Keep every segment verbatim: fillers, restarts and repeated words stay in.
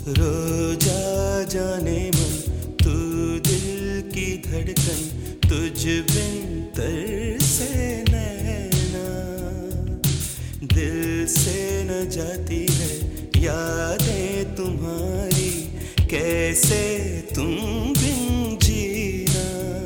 रोजा जाने मन तू दिल की धड़कन, तुझ बिन तरसे नैना, दिल से न जाती है यादें तुम्हारी, कैसे तुम बिन जीना।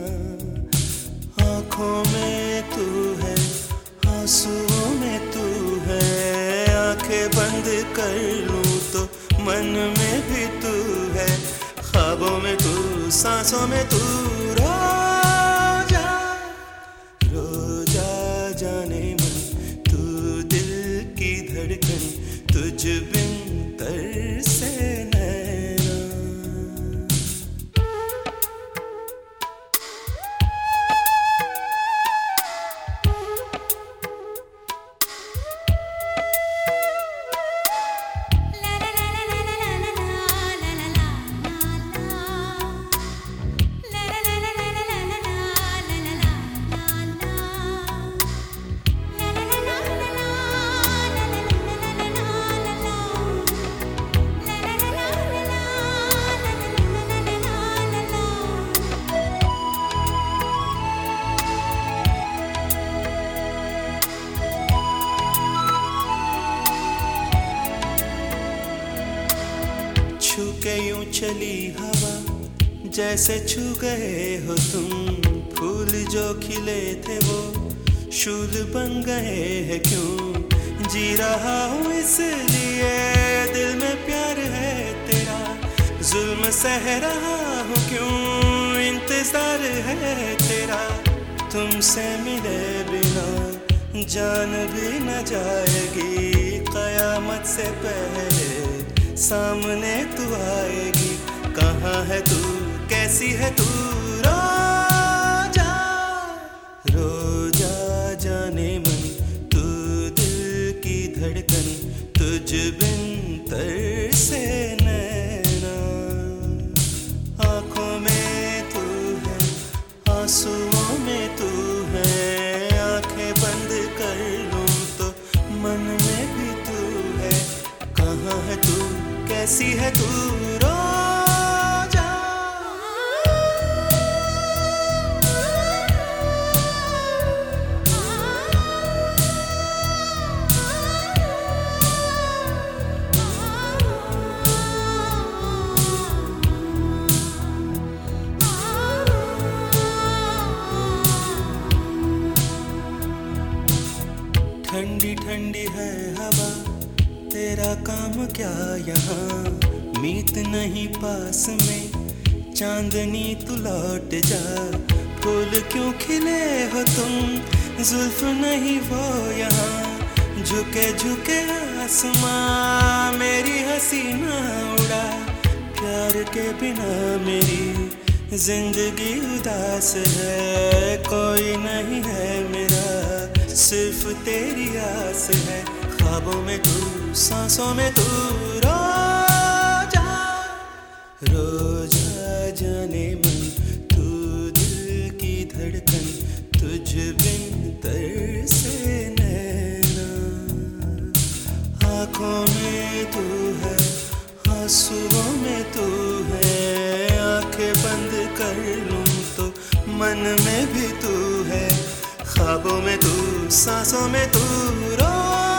आँखों में तू है, आंसुओं में तू है, आंखें बंद कर लूं तो मन में भी तू है, ख्वाबों में तू, सांसों में तू। रोजा रोजा जाने मन तू दिल की धड़कन, तुझ बिन तरसे नैना। छू के यूं चली हवा, जैसे छू गए हो तुम, फूल जो खिले थे वो शूल बन गए हैं क्यों। जी रहा हूँ इसलिए दिल में प्यार है तेरा, जुल्म सह रहा हूँ क्यों, इंतजार है तेरा। तुमसे मिले बिना जान भी न जाएगी, कयामत से पहले सामने तू आएगी। कहाँ है तू, कैसी है तू। रोजा रोजा जाने मन तू दिल की धड़कन, तुझ बिन तरसे नैना। आँखों में तू है, आंसुओं में तू है, आंखें बंद कर लूं तो मन में भी तू है। कहाँ है तू, कैसी है तू। रोजा ठंडी ठंडी है हवा, तेरा काम क्या यहाँ, मीत नहीं पास में, चांदनी तू लौट जा। फूल क्यों खिले हो तुम, जुल्फ नहीं वो यहाँ, झुके झुके आसमां मेरी हसीना उड़ा। प्यार के बिना मेरी जिंदगी उदास है, कोई नहीं है मेरा, सिर्फ तेरी आस है। ख्वाबों में तू, सांसों में तू। रोजा रोजा जाने मन तू दिल की धड़कन, तुझ बिन तरसे नैना। आँखों में तू है, आंसुओं में तू है, आंखें बंद कर लूं तो मन में भी तू है, ख्वाबों में तू, सांसों में तू। रो